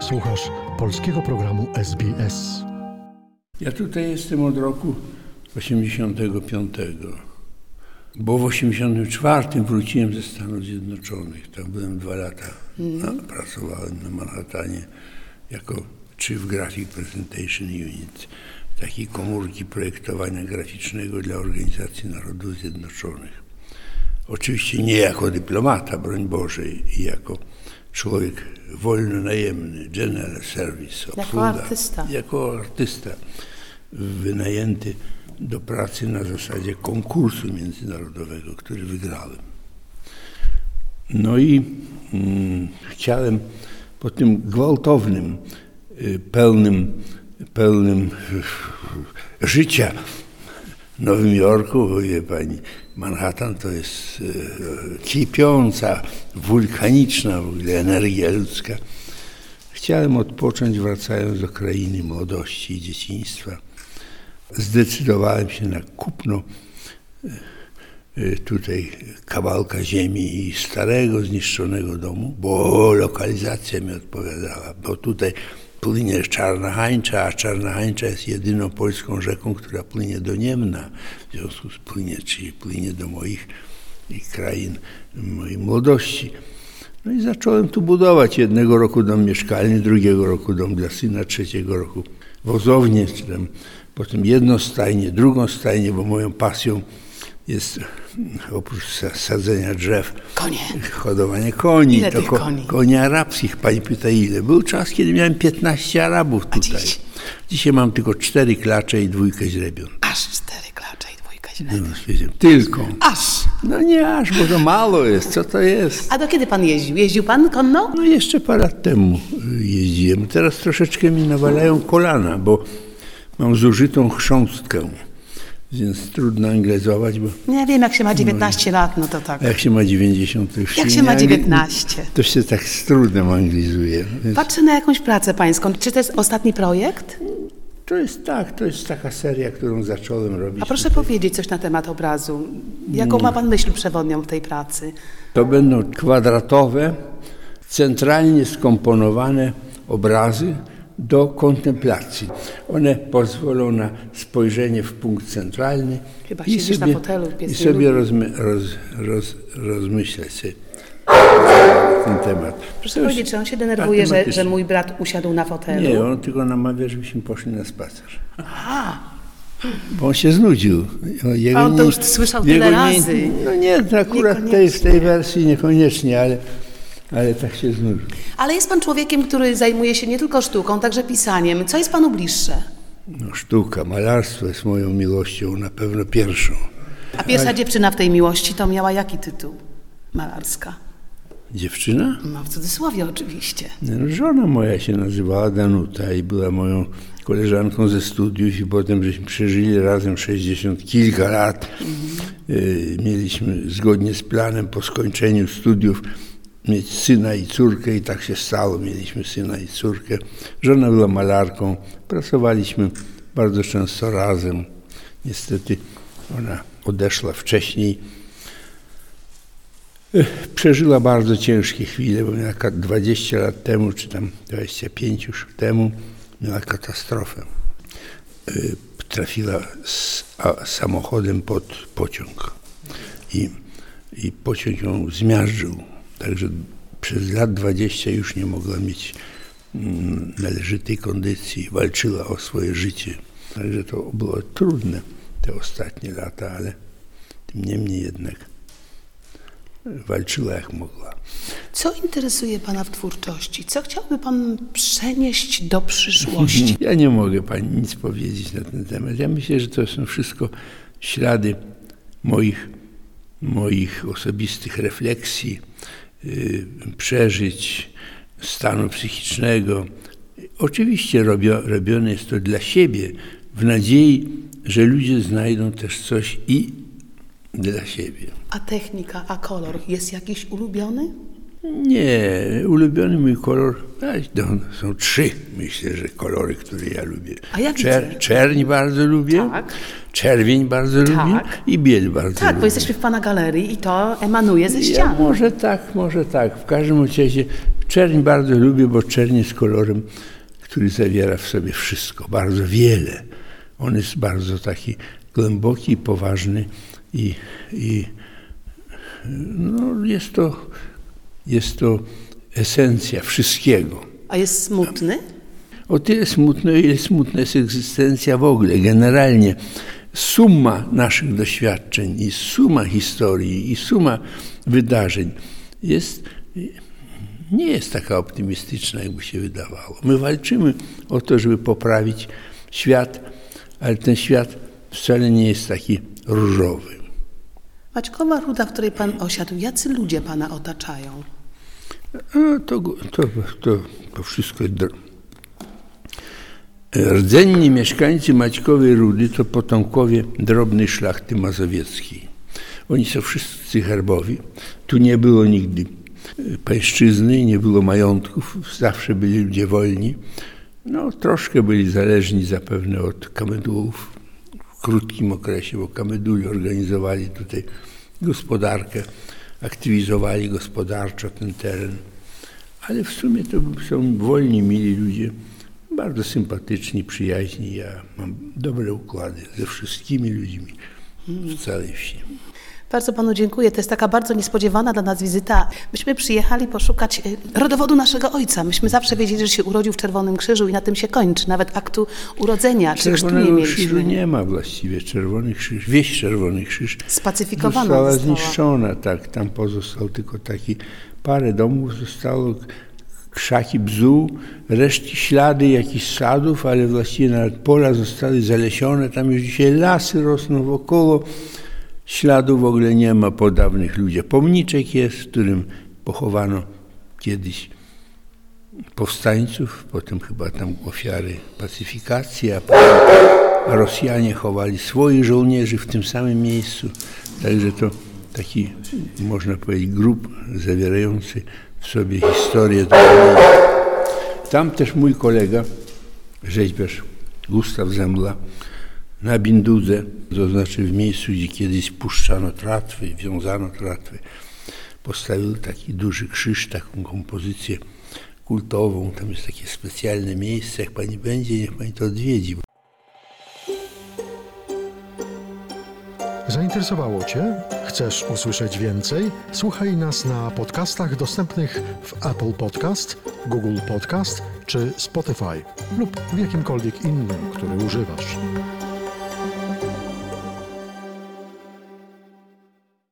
Słuchasz polskiego programu SBS. Ja tutaj jestem od roku 85, bo w 84 wróciłem ze Stanów Zjednoczonych. Tam byłem 2 lata. Pracowałem na Manhattanie jako Chief Graphic Presentation Unit, takiej komórki projektowania graficznego dla Organizacji Narodów Zjednoczonych. Oczywiście nie jako dyplomata, broń Boże, i jako człowiek wolnonajemny, general service, obsługa, jako artysta wynajęty do pracy na zasadzie konkursu międzynarodowego, który wygrałem. No i chciałem po tym gwałtownym, pełnym życia Nowym Jorku, wie pani, Manhattan to jest kipiąca, wulkaniczna w ogóle energia ludzka. Chciałem odpocząć, wracając do krainy młodości i dzieciństwa. Zdecydowałem się na kupno tutaj kawałka ziemi i starego, zniszczonego domu, bo lokalizacja mi odpowiadała, bo tutaj płynie Czarna Hańcza, a Czarna Hańcza jest jedyną polską rzeką, która płynie do Niemna. W związku z czyli płynie do moich krain, mojej młodości. No i zacząłem tu budować. 1 roku dom mieszkalny, 2 roku dom dla syna, 3 roku wozownię, czy tam potem 1 stajnię, 2 stajnię, bo moją pasją jest oprócz sadzenia drzew, hodowanie koni. Ile tych koni? Koni arabskich, pani pyta ile. Był czas, kiedy miałem 15 Arabów tutaj. Dzisiaj mam tylko 4 klacze i 2 źrebiąt. Aż 4 klacze i 2 źrebiąt. No, tylko. Aż. No nie aż, bo to mało jest. Co to jest? A do kiedy pan jeździł? Jeździł pan konno? No jeszcze parę lat temu jeździłem. Teraz troszeczkę mi nawalają kolana, bo mam zużytą chrząstkę. Więc trudno anglezować, bo... Ja wiem, jak się ma 19 lat, no to tak. A jak się ma 90, to już jak się ma 19? To się tak z trudem anglizuje. Więc... Patrzę na jakąś pracę pańską. Czy to jest ostatni projekt? To jest taka seria, którą zacząłem robić. A proszę powiedzieć coś na temat obrazu. Jaką ma pan myśl przewodnią w tej pracy? To będą kwadratowe, centralnie skomponowane obrazy do kontemplacji. One pozwolą na spojrzenie w punkt centralny. Chyba siedzisz na fotelu. I sobie rozmyśleć sobie ten temat. Proszę powiedzieć, czy on się denerwuje, że mój brat usiadł na fotelu? Nie, on tylko namawia, żebyśmy poszli na spacer. Aha. Bo on się znudził. A on to już słyszał tyle razy. No nie, akurat w tej wersji niekoniecznie, ale tak się znudził. Ale jest pan człowiekiem, który zajmuje się nie tylko sztuką, także pisaniem. Co jest panu bliższe? No, sztuka, malarstwo jest moją miłością, na pewno pierwszą. A pierwsza dziewczyna w tej miłości to miała jaki tytuł malarska? Dziewczyna? No w cudzysłowie oczywiście. No, żona moja się nazywała Danuta i była moją koleżanką ze studiów i potem żeśmy przeżyli razem 60 kilka lat. Mieliśmy zgodnie z planem po skończeniu studiów mieć syna i córkę i tak się stało. Mieliśmy syna i córkę. Żona była malarką. Pracowaliśmy bardzo często razem. Niestety ona odeszła wcześniej. Przeżyła bardzo ciężkie chwile, bo miała 20 lat temu, czy tam 25 już temu, miała katastrofę. Trafiła samochodem pod pociąg i pociąg ją zmiażdżył. Także przez lat 20 już nie mogła mieć należytej kondycji. Walczyła o swoje życie. Także to było trudne te ostatnie lata, ale tym niemniej jednak walczyła jak mogła. Co interesuje pana w twórczości? Co chciałby pan przenieść do przyszłości? Ja nie mogę pani nic powiedzieć na ten temat. Ja myślę, że to są wszystko ślady moich osobistych refleksji, przeżyć, stanu psychicznego. Oczywiście robione jest to dla siebie, w nadziei, że ludzie znajdą też coś i dla siebie. A technika, a kolor jest jakiś ulubiony? Nie, ulubiony mój kolor, są 3, myślę, że kolory, które ja lubię. A jak czerń bardzo lubię, tak. Czerwień bardzo lubię i biel bardzo lubię. Tak, bo jesteśmy w pana galerii i to emanuje ze ścian. Może tak. W każdym razie Czerń bardzo lubię, bo czerń jest kolorem, który zawiera w sobie wszystko, bardzo wiele. On jest bardzo taki głęboki, poważny i no, jest to esencja wszystkiego. A jest smutny? O tyle smutno, ile smutna jest egzystencja w ogóle. Generalnie suma naszych doświadczeń i suma historii i suma wydarzeń nie jest taka optymistyczna, jakby się wydawało. My walczymy o to, żeby poprawić świat, ale ten świat wcale nie jest taki różowy. Maćkowa Ruda, w której pan osiadł, jacy ludzie pana otaczają? To wszystko jest rdzenni mieszkańcy Maćkowej Rudy to potomkowie drobnej szlachty mazowieckiej. Oni są wszyscy herbowi. Tu nie było nigdy pańszczyzny, nie było majątków. Zawsze byli ludzie wolni. No, troszkę byli zależni zapewne od Kamedułów w krótkim okresie, bo Kameduli organizowali tutaj gospodarkę, aktywizowali gospodarczo ten teren. Ale w sumie to są wolni, mili ludzie, bardzo sympatyczni, przyjaźni. Ja mam dobre układy ze wszystkimi ludźmi w całej wsi. Bardzo panu dziękuję. To jest taka bardzo niespodziewana dla nas wizyta. Myśmy przyjechali poszukać rodowodu naszego ojca. Myśmy zawsze wiedzieli, że się urodził w Czerwonym Krzyżu i na tym się kończy. Nawet aktu urodzenia czy chrztu nie Czerwonego Krzyżu mieliśmy. nie ma właściwie. Czerwony Krzyż, wieś Czerwony Krzyż Spacyfikowana została została. zniszczona. Tak, tam pozostał tylko taki parę domów zostało, krzaki bzu, resztki, ślady jakichś sadów, ale właściwie nawet pola zostały zalesione. Tam już dzisiaj lasy rosną wokoło. Śladu w ogóle nie ma po dawnych ludziach. Pomniczek jest, w którym pochowano kiedyś powstańców, potem chyba tam ofiary pacyfikacji, a potem Rosjanie chowali swoich żołnierzy w tym samym miejscu. Także to taki, można powiedzieć, grób zawierający w sobie historię tego miejsca. Tam też mój kolega, rzeźbiarz Gustaw Zembla, na Bindudze, to znaczy w miejscu, gdzie kiedyś puszczano tratwy, wiązano tratwy, postawił taki duży krzyż, taką kompozycję kultową. Tam jest takie specjalne miejsce. Jak pani będzie, niech pani to odwiedzi. Zainteresowało Cię? Chcesz usłyszeć więcej? Słuchaj nas na podcastach dostępnych w Apple Podcast, Google Podcast czy Spotify lub w jakimkolwiek innym, który używasz.